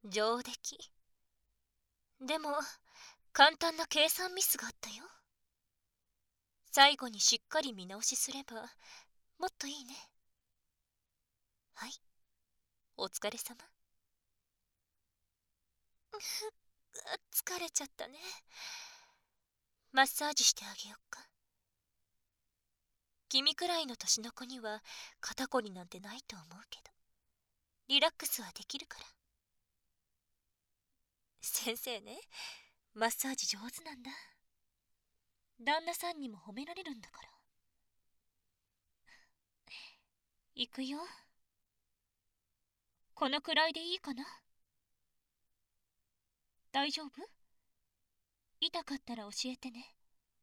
上出来。でも簡単な計算ミスがあったよ。最後にしっかり見直しすればもっといいね。はい、お疲れ様。疲れちゃったね。マッサージしてあげよっか。君くらいの年の子には肩こりなんてないと思うけど、リラックスはできるから。先生ね、マッサージ上手なんだ。旦那さんにも褒められるんだから。行くよ。このくらいでいいかな。大丈夫？痛かったら教えてね。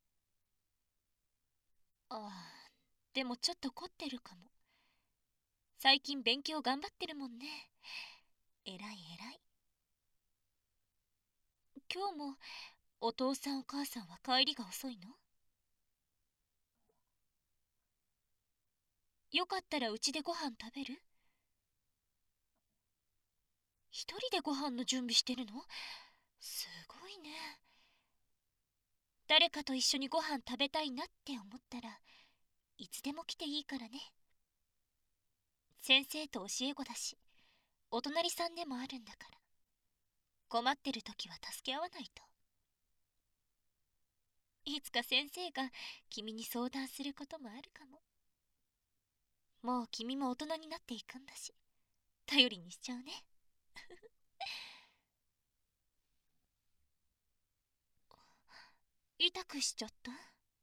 ああ、でもちょっと凝ってるかも。最近勉強頑張ってるもんね。えらいえらい。今日もお父さんお母さんは帰りが遅いの？よかったらうちでご飯食べる？一人でご飯の準備してるの？すごいね。誰かと一緒にご飯食べたいなって思ったらいつでも来ていいからね。先生と教え子だし、お隣さんでもあるんだから。困ってる時は助け合わないと。いつか先生が君に相談することもあるかも。もう君も大人になっていくんだし、頼りにしちゃうね。痛くしちゃった？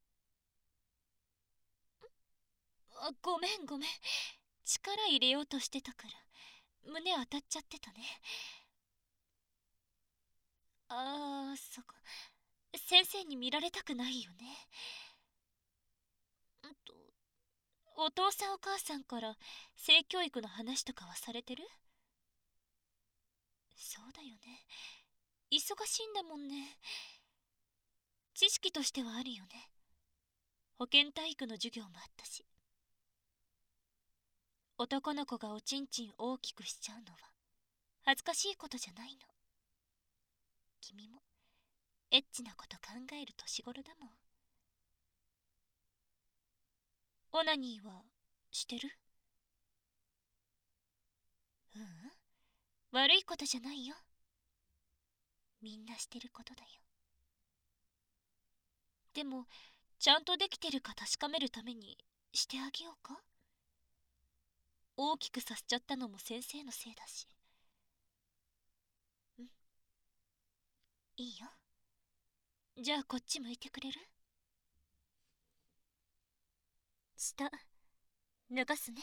ごめんごめん。力入れようとしてたから胸当たっちゃってたね。そこ、先生に見られたくないよね。お父さんお母さんから性教育の話とかはされてる？そうだよね。忙しいんだもんね。知識としてはあるよね。保健体育の授業もあったし。男の子がおちんちん大きくしちゃうのは恥ずかしいことじゃないの。君もエッチなこと考える年頃だもん。オナニーはしてる？ううん、悪いことじゃないよ。みんなしてることだよ。でもちゃんとできてるか確かめるためにしてあげようか？大きくさせちゃったのも先生のせいだし。うん、いいよ。じゃあこっち向いてくれる？下脱がすね。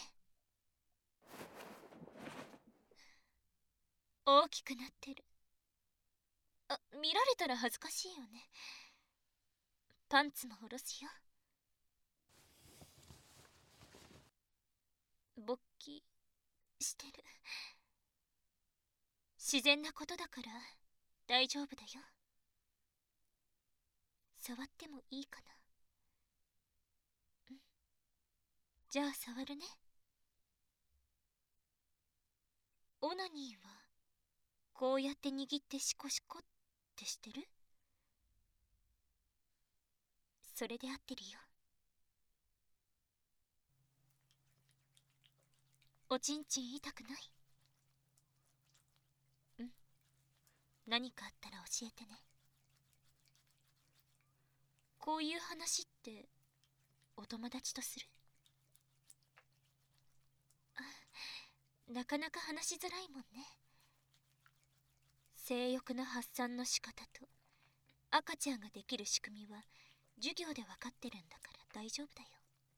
大きくなってる。見られたら恥ずかしいよね。パンツも下ろすよ。勃起してる。自然なことだから大丈夫だよ。触ってもいいかな？うん、じゃあ触るね。オナニーはこうやって握ってシコシコってしてる？それで合ってるよ。おちんちん痛くない？うん、何かあったら教えてね。こういう話ってお友達とする？なかなか話しづらいもんね。性欲の発散の仕方と赤ちゃんができる仕組みは授業で分かってるんだから大丈夫だよ。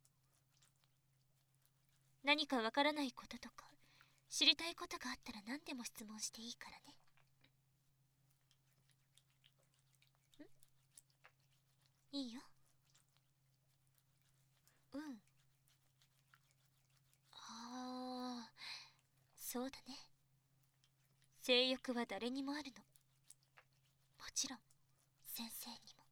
何かわからないこととか知りたいことがあったら何でも質問していいからね。いいよ。うん。そうだね。性欲は誰にもあるの。もちろん先生にも。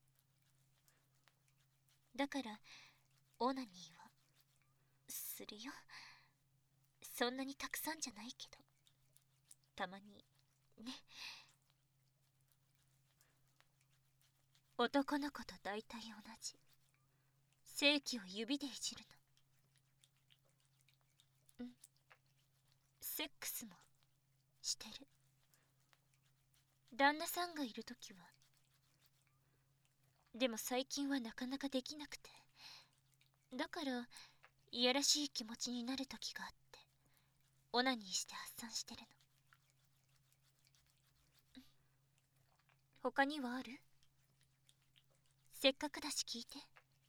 だからオナニーはするよ。そんなにたくさんじゃないけど、たまに男の子と大体同じ。性器を指でいじるの。セックスもしてる。旦那さんがいるときは。でも最近はなかなかできなくて、だからいやらしい気持ちになるときがあって、オナニーして発散してるの。他にはある？せっかくだし聞いて。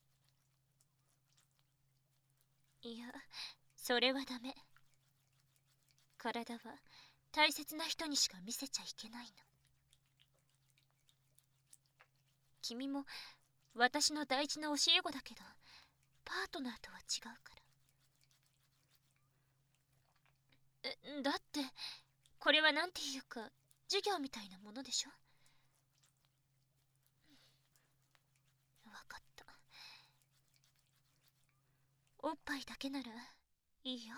いや、それはダメ。体は大切な人にしか見せちゃいけないの。君も私の大事な教え子だけど、パートナーとは違うから。だってこれはなんていうか授業みたいなものでしょ。分かった。おっぱいだけならいいよ。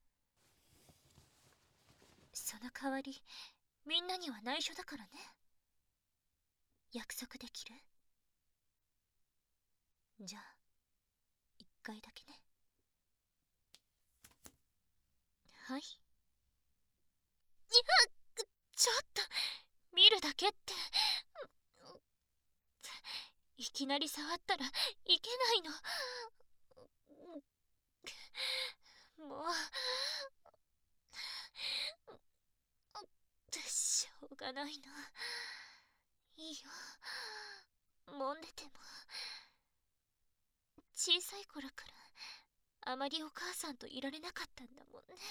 その代わりみんなには内緒だからね。約束できる？じゃあ一回だけね。はい。ちょっと見るだけって。いきなり触ったらいけないの。もうしょうがないの。いいよ、揉んでても。小さい頃からあまりお母さんといられなかったんだもんね。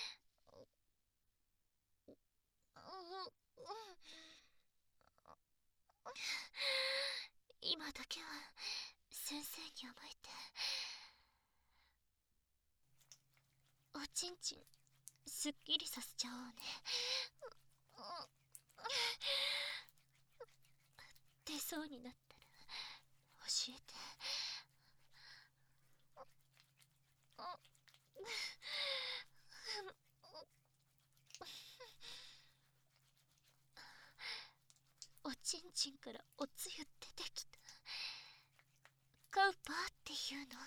今だけは先生に甘えて、おちんちんすっきりさせちゃおうね。出そうになったら教えて。おちんちんからおつゆ出てきた。カウパーっていうの。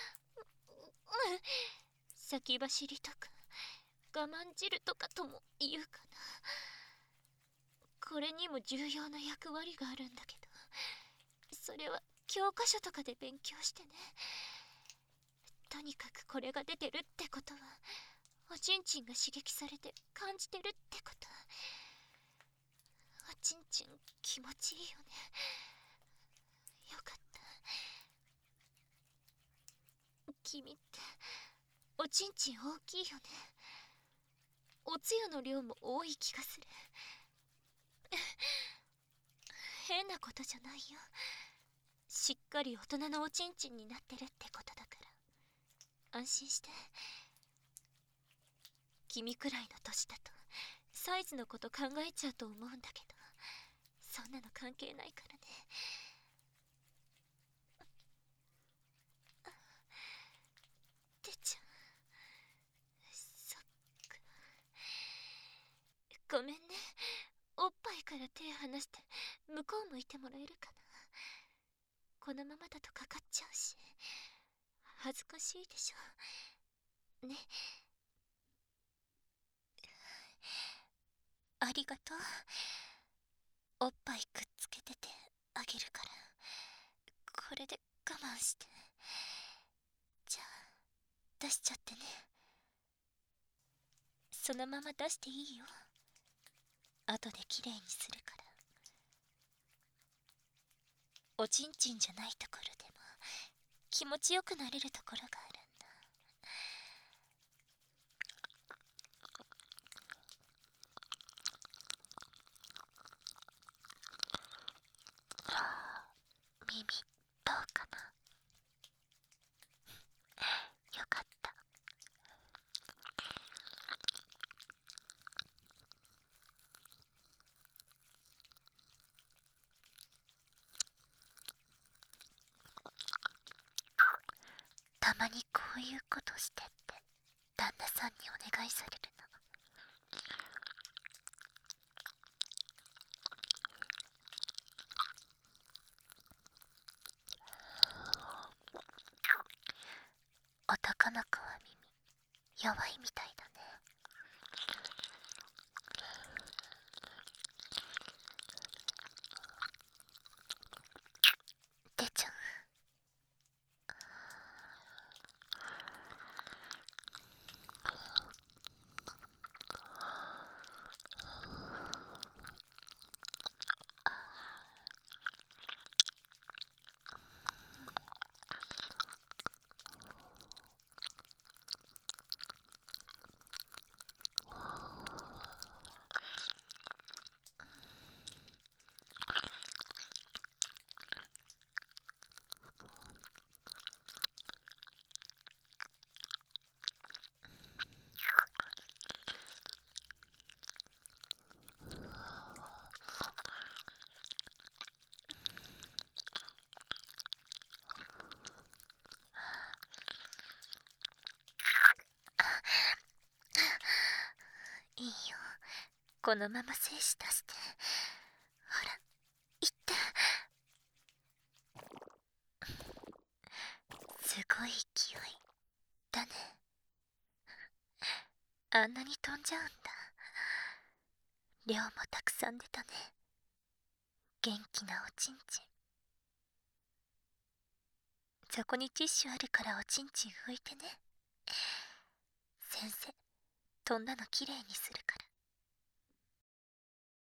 先走りとか我慢汁とかとも言うかな。これにも重要な役割があるんだけど、それは教科書とかで勉強してね。とにかくこれが出てるってことはおちんちんが刺激されて感じてるってこと。おちんちん気持ちいいよね。よかった。君っておちんちん大きいよね。おつゆの量も多い気がする。変なことじゃないよ。しっかり大人のおちんちんになってるってことだから安心して。君くらいの年だとサイズのこと考えちゃうと思うんだけど、そんなの関係ないからね。てちゃん、そっか。ごめんね。おっぱいから手離して向こう向いてもらえるかな。このままだとかかっちゃうし恥ずかしいでしょね。ありがとう。おっぱいくっつけててあげるから、これで我慢して。じゃあ出しちゃってね。そのまま出していいよ。後できれいにするから。おちんちんじゃないところでも気持ちよくなれるところがあるんだ。耳どうかな。よかった。たまにこういうことしてって旦那さんにお願いされるの。 かなかは耳弱いみたいだね。てちゃん、いいよ、このまま精子出して、ほら行って。すごい勢いだね。あんなに飛んじゃうんだ。量もたくさん出たね。元気なおちんちん。そこにティッシュあるからおちんちん拭いてね。先生、飛んだのきれいにするから。